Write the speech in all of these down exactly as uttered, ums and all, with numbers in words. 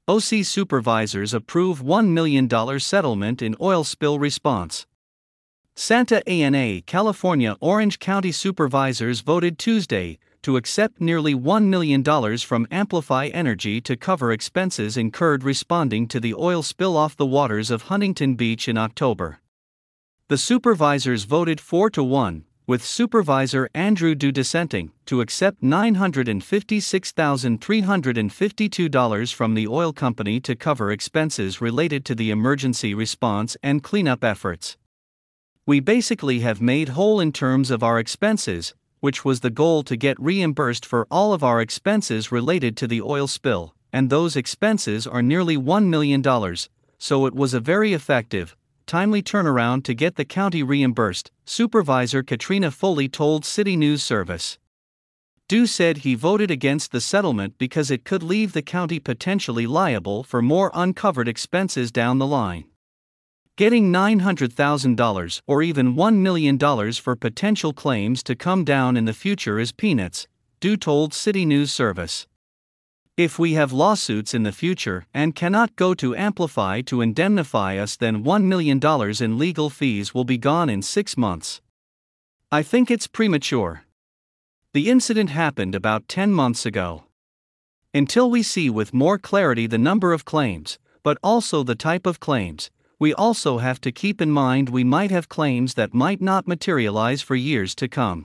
O C supervisors approve one million dollars settlement in oil spill response. Santa Ana, California Orange County supervisors voted Tuesday to accept nearly one million dollars from Amplify Energy to cover expenses incurred responding to the oil spill off the waters of Huntington Beach in October. The supervisors voted four to one, with Supervisor Andrew Du dissenting, to accept nine hundred fifty-six thousand three hundred fifty-two dollars from the oil company to cover expenses related to the emergency response and cleanup efforts. "We basically have made whole in terms of our expenses, which was the goal to get reimbursed for all of our expenses related to the oil spill, and those expenses are nearly one million dollars, so it was a very effective, timely turnaround to get the county reimbursed," Supervisor Katrina Foley told City News Service. Du said he voted against the settlement because it could leave the county potentially liable for more uncovered expenses down the line. Getting nine hundred thousand dollars or even one million dollars for potential claims to come down in the future is peanuts, Du told City News Service. "If we have lawsuits in the future and cannot go to Amplify to indemnify us, then one million dollars in legal fees will be gone in six months. I think it's premature. The incident happened about ten months ago. Until we see with more clarity the number of claims, but also the type of claims, we also have to keep in mind we might have claims that might not materialize for years to come."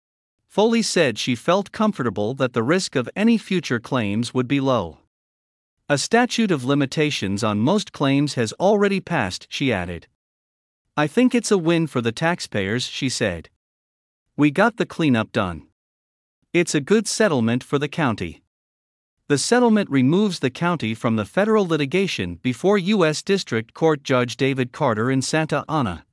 Foley said she felt comfortable that the risk of any future claims would be low. "A statute of limitations on most claims has already passed," she added. "I think it's a win for the taxpayers," she said. "We got the cleanup done. It's a good settlement for the county." The settlement removes the county from the federal litigation before U S District Court Judge David Carter in Santa Ana.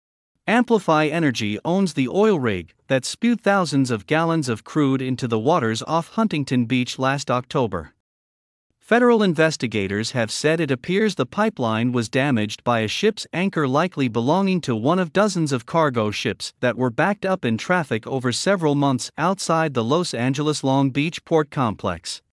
Amplify Energy owns the oil rig that spewed thousands of gallons of crude into the waters off Huntington Beach last October. Federal investigators have said it appears the pipeline was damaged by a ship's anchor likely belonging to one of dozens of cargo ships that were backed up in traffic over several months outside the Los Angeles Long Beach port complex.